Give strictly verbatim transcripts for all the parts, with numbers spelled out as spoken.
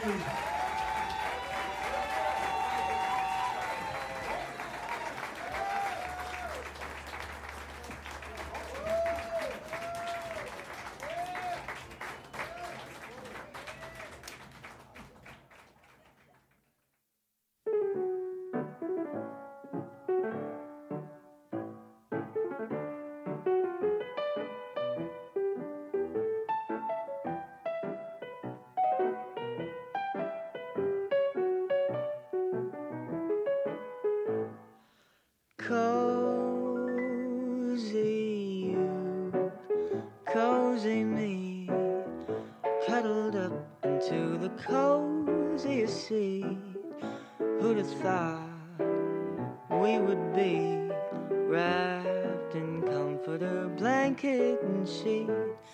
Cozy you, cozy me, cuddled up into the coziest seat. Who'd have thought we would be wrapped in comforter, blanket and sheet?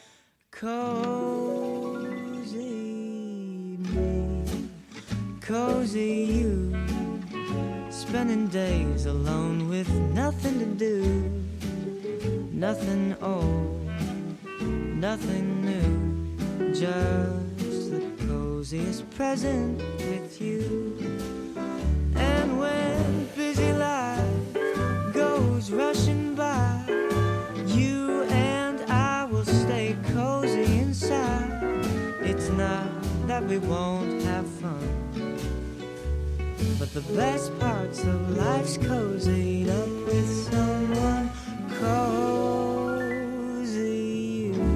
Cozy me, cozy you, spending days alone with nothing to do, nothing old, nothing new, just the coziest present with you. And when busy life goes rushing by, you and I will stay cozy inside. It's not that we won't have fun, but the best parts of life's cozied up with someone cozy you,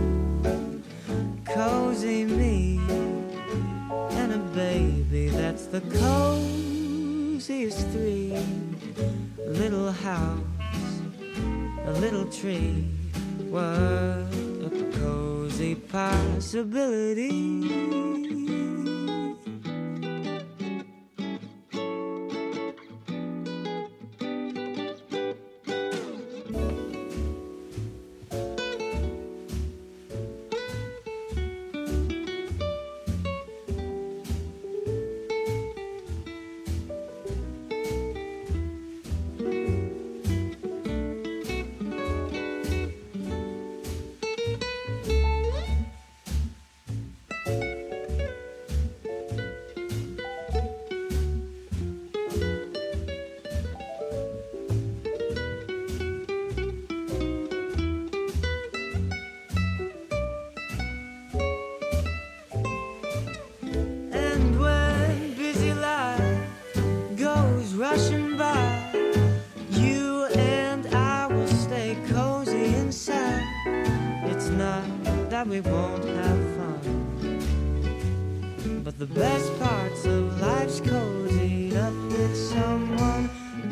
cozy me, and a baby that's the coziest three. A little house, a little tree, what a cozy possibility. Rushing by, you and I will stay cozy inside. It's not that we won't have fun, but the best parts of life's cozied up with someone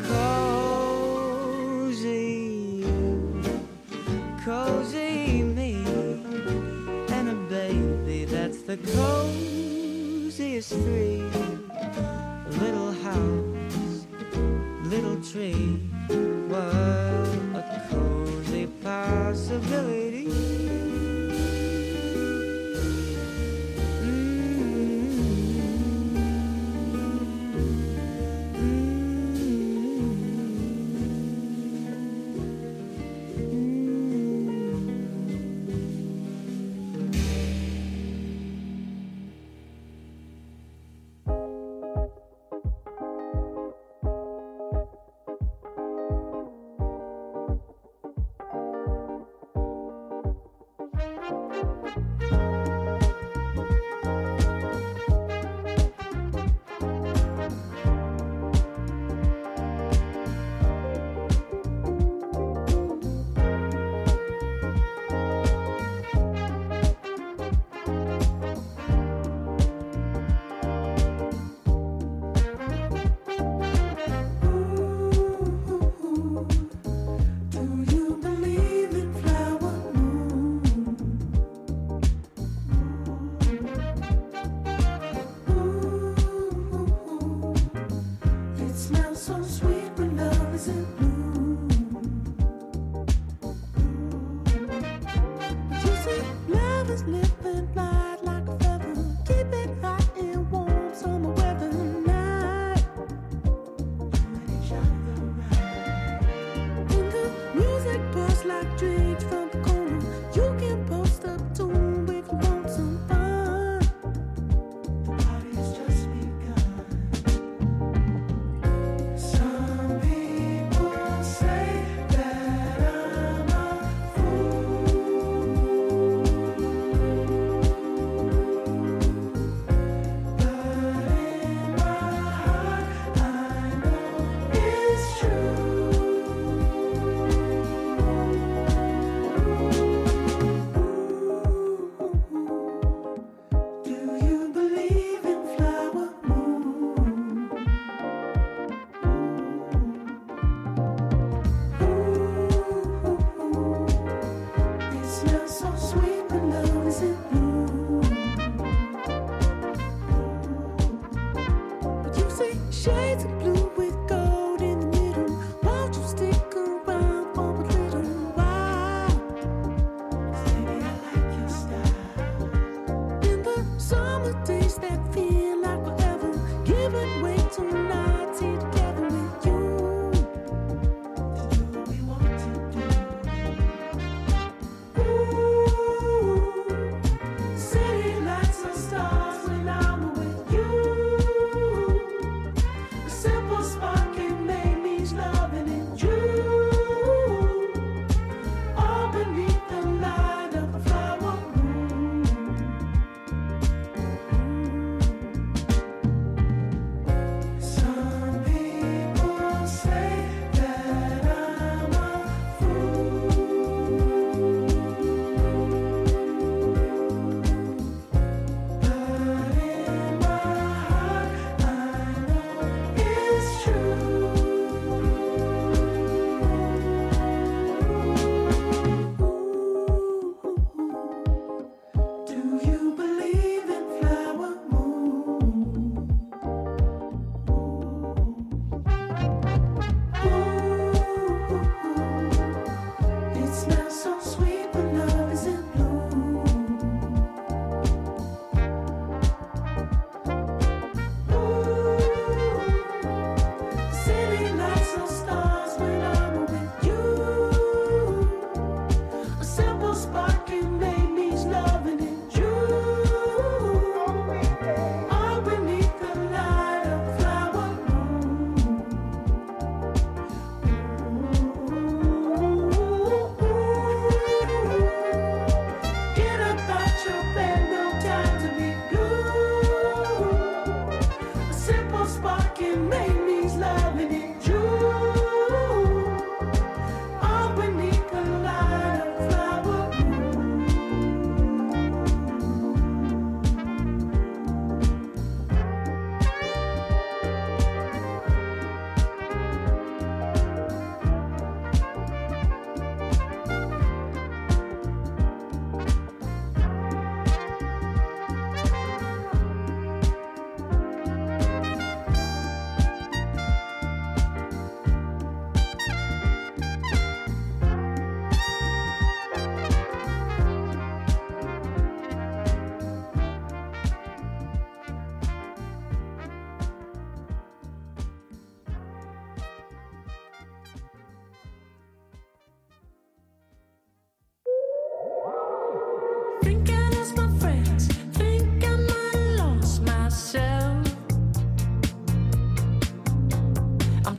cozy you, cozy me, and a baby that's the coziest three. A little house, little tree, what a cozy possibility.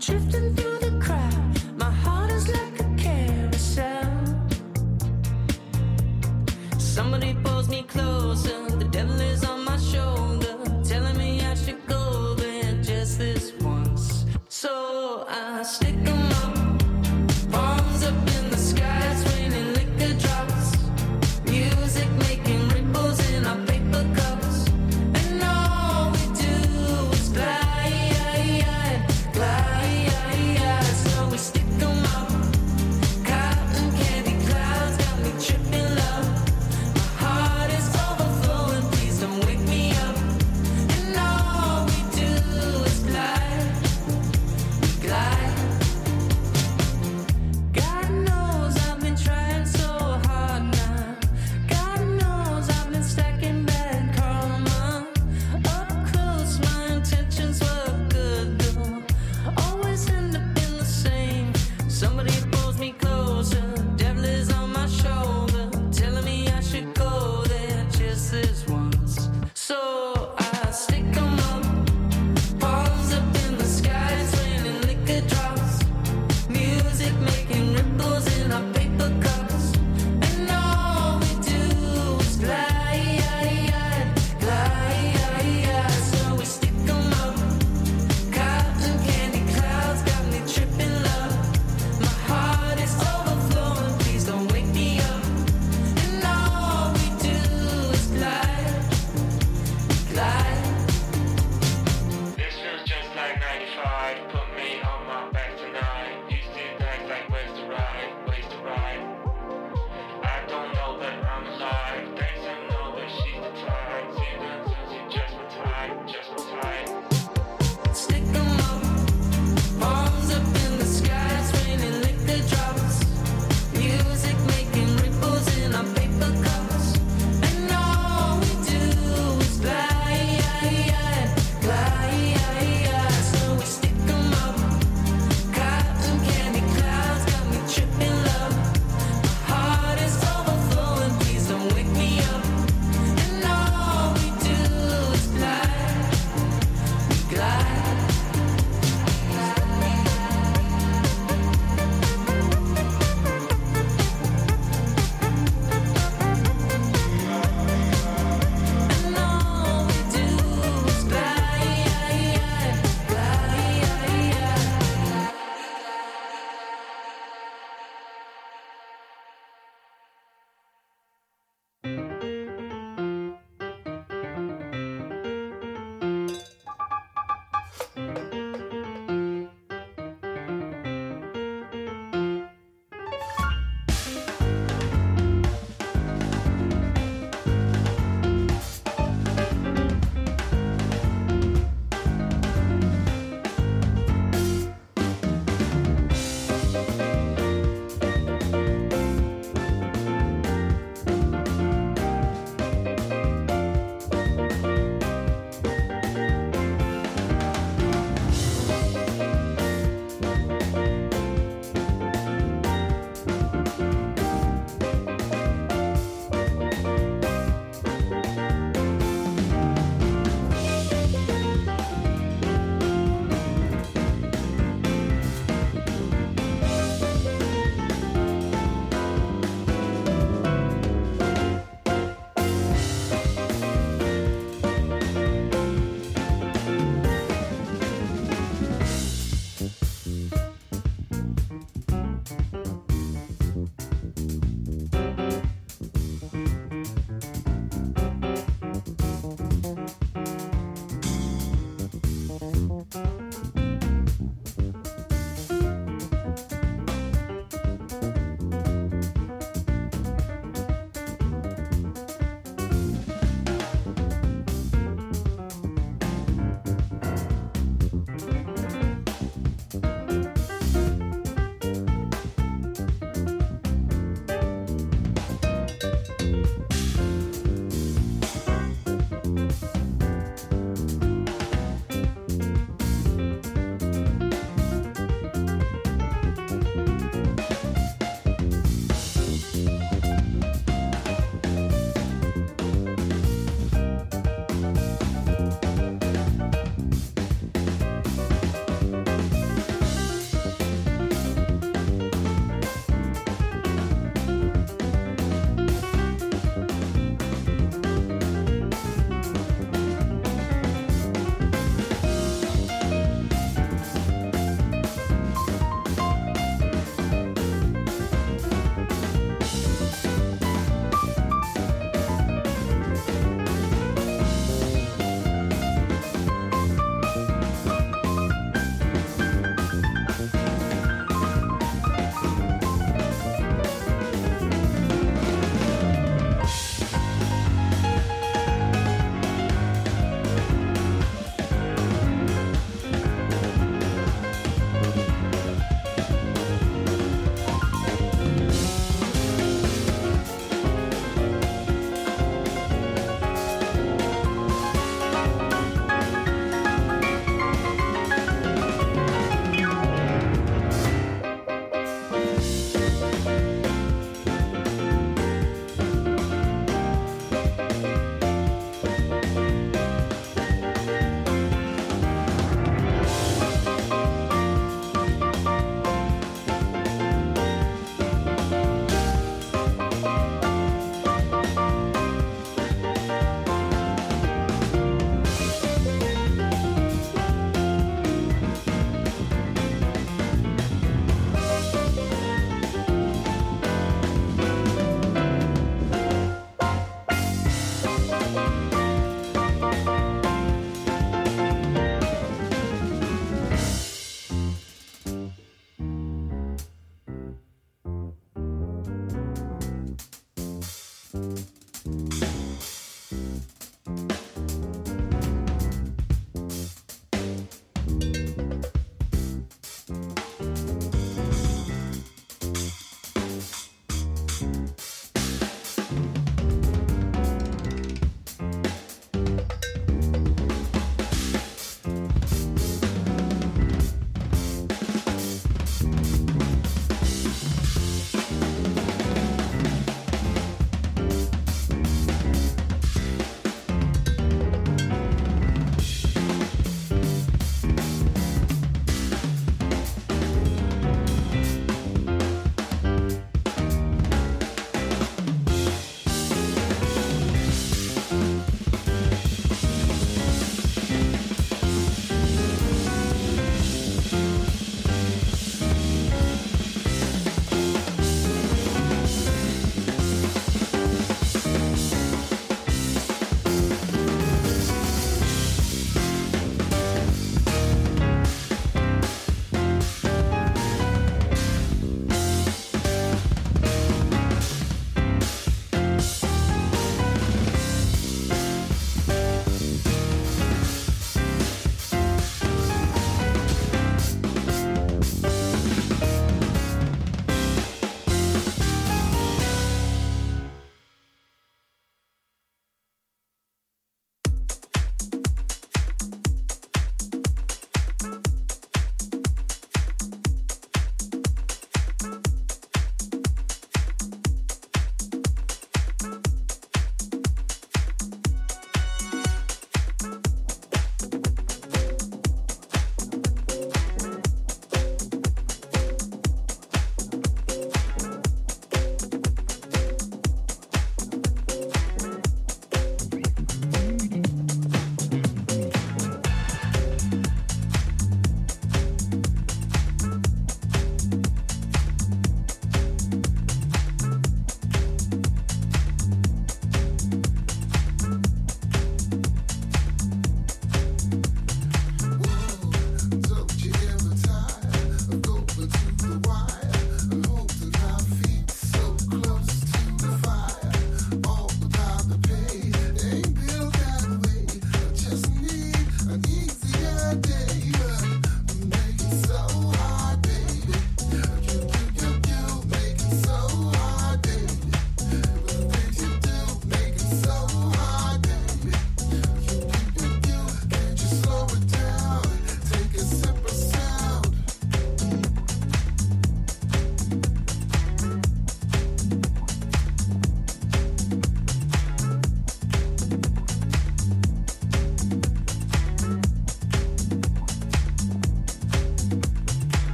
drifting through the crowd. My heart is like a carousel. Somebody pulls me closer. The devil is on my shoulder, telling me I should go there just this once. So I stick 'em up, palms up in the sky, it's raining liquor drops, music making ripples in our paper cups, and all we do is glide, glide, glide.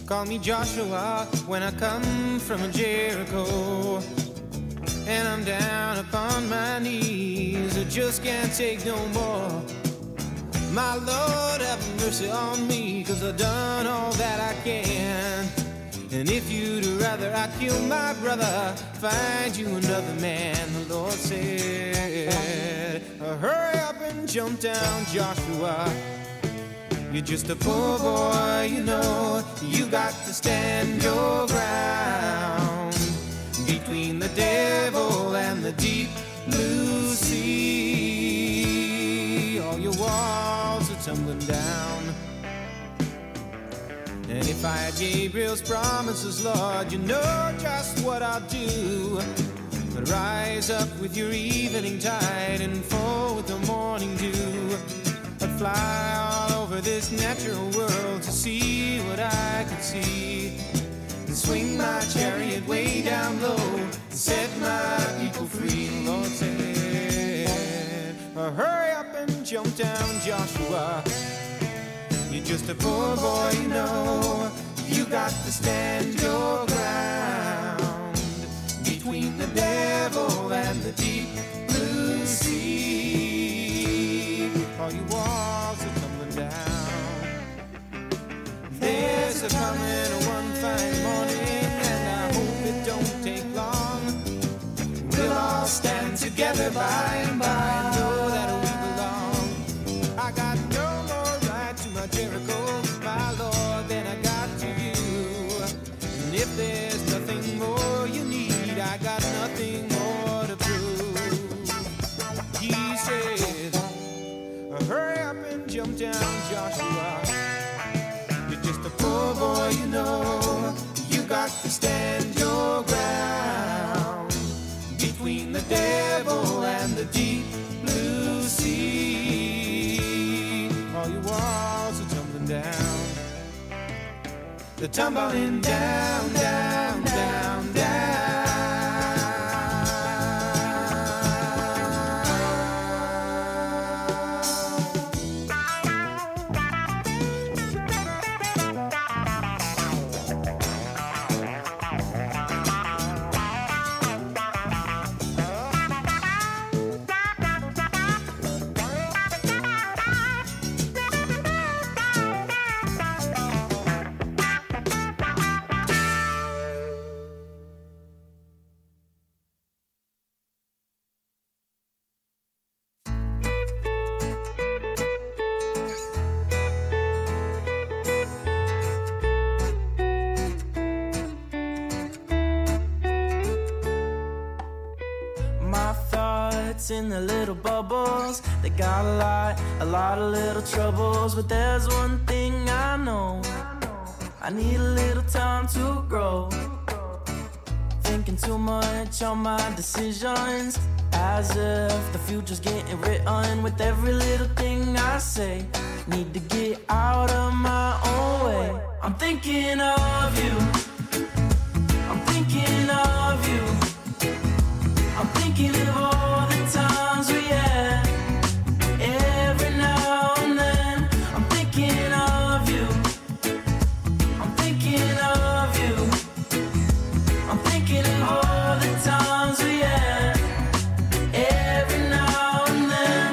Call me Joshua when I come from Jericho, and I'm down upon my knees. I just can't take no more. My Lord, have mercy on me, 'cause I've done all that I can. And if you'd rather I kill my brother, find you another man, the Lord said. Hurry up and jump down, Joshua. You're just a poor boy, you know. You got to stand your ground between the devil and the deep blue sea. All your walls are tumbling down. And if I had Gabriel's promises, Lord, you know just what I'll do. But rise up with your evening tide and fall with the morning dew. I'd fly all over this natural world to see what I could see, and swing my chariot way down low to set my people free. The Lord said, hurry up and jump down, Joshua. You're just a poor boy, you know. You got to stand your ground between the devil and the deep blue sea. All your walls are tumbling down. There's a coming one fine morning, and I hope it don't take long. We'll all stand together by and by and know that we belong. I got no more right to my Jericho, my Lord, than I got to you. And if there's nothing more you need, I got nothing more to prove. He said, hurry up and jump down, Joshua. You're just a poor boy, you know. You got to stand your ground between the devil and the deep blue sea. All your walls are tumbling down. They're tumbling down, down, down, down. In the little bubbles, they got a lot, a lot of little troubles. But there's one thing I know, I need a little time to grow. Thinking too much on my decisions, as if the future's getting written with every little thing I say. Need to get out of my own way. I'm thinking of you, I'm thinking of you, I'm thinking of all the times we had. Every now and then I'm thinking of you, I'm thinking of you, I'm thinking of all the times we had. Every now and then.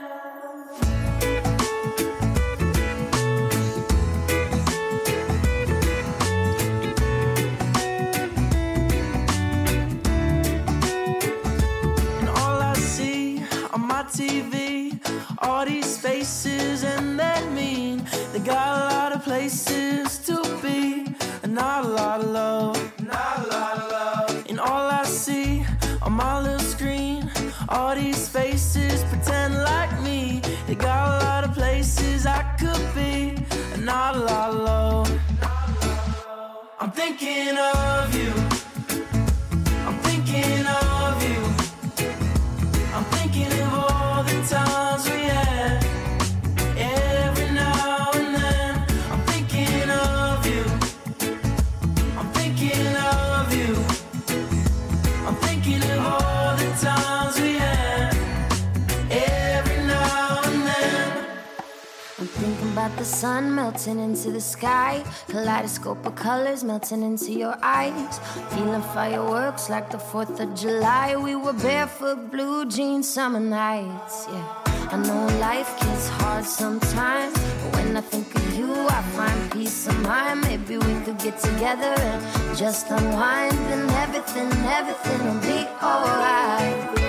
And all I see on my T V, all these faces and they mean they got a lot of places to be, and not a lot of love, not a lot of love. And all I see on my little screen, all these faces pretend like me. They got a lot of places I could be, and not a lot of love. I'm thinking of you, I'm thinking of you, I'm thinking of all the times we had. Every now and then I'm thinking of you, I'm thinking of you, I'm thinking of all the times we had. Every now and then I'm thinking about the the sun melting into the sky. Kaleidoscope of colors melting into your eyes. Feeling fireworks like the fourth of July. We were barefoot, blue jeans, summer nights, yeah. I know life gets hard sometimes, but when I think of you, I find peace of mind. Maybe we could get together and just unwind, and everything, everything will be alright.